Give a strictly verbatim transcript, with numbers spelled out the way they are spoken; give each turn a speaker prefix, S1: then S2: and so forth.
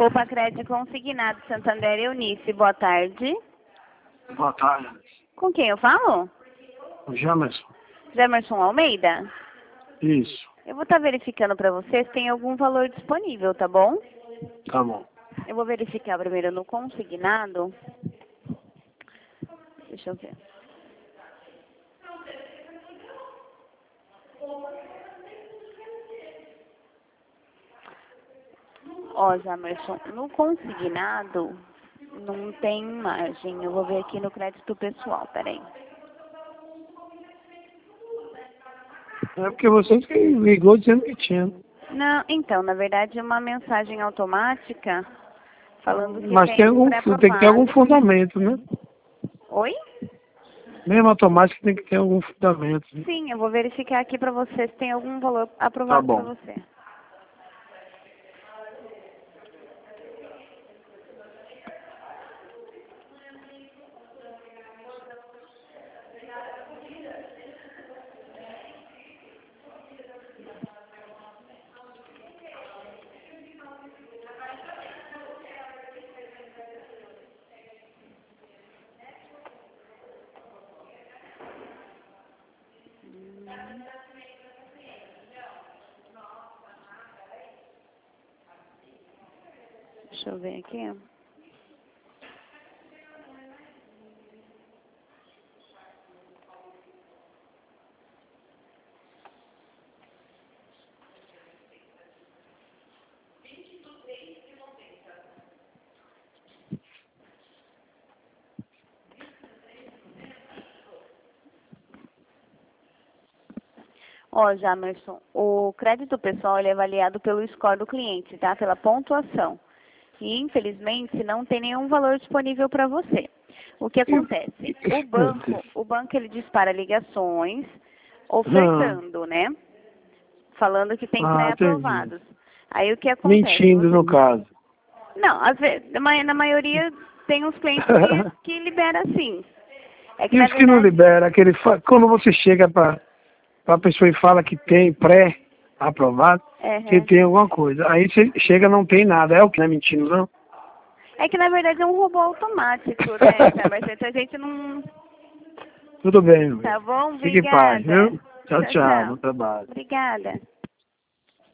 S1: Poupa Crédito Consignado Santander Eunice, boa tarde.
S2: Boa tarde.
S1: Com quem eu falo?
S2: Jamerson.
S1: Jamerson Almeida?
S2: Isso.
S1: Eu vou estar verificando para você se tem algum valor disponível, tá bom?
S2: Tá bom.
S1: Eu vou verificar primeiro no consignado. Deixa eu ver. Ó, Jamerson, no consignado não tem margem. Eu vou ver aqui no crédito pessoal, peraí.
S2: É porque você que ligou dizendo que tinha.
S1: Não, então, na verdade, é uma mensagem automática falando que
S2: Mas
S1: tem,
S2: tem algum, tem que ter algum fundamento, né?
S1: Oi?
S2: Mesmo automático tem que ter algum fundamento. Né?
S1: Sim, eu vou verificar aqui para você se tem algum valor
S2: Tá
S1: aprovado para
S2: bom.
S1: você. Deixa eu ver aqui. Ó, Jamerson, o crédito pessoal ele é avaliado pelo score do cliente, tá? Pela pontuação. E, infelizmente, não tem nenhum valor disponível para você. O que acontece? O banco, o banco ele dispara ligações ofertando, né? Falando que tem
S2: Ah,
S1: pré-aprovados. Aí o que acontece?
S2: Mentindo, no caso.
S1: Não, às vezes, na ma- na maioria tem uns clientes que, que libera sim. É que,
S2: E
S1: na
S2: os que não
S1: verdade,
S2: libera, aquele fa- quando você chega para a pessoa e fala que tem pré-aprovado,
S1: é,
S2: que tem alguma coisa. Aí você chega não tem nada. É o que não é mentindo, não?
S1: é que na verdade é um robô automático, né, Jamerson? Então a gente não...
S2: Tudo bem, meu.
S1: Tá bom?
S2: Fique em paz,
S1: Obrigada.
S2: viu? Tchau, tchau. Bom trabalho.
S1: Obrigada.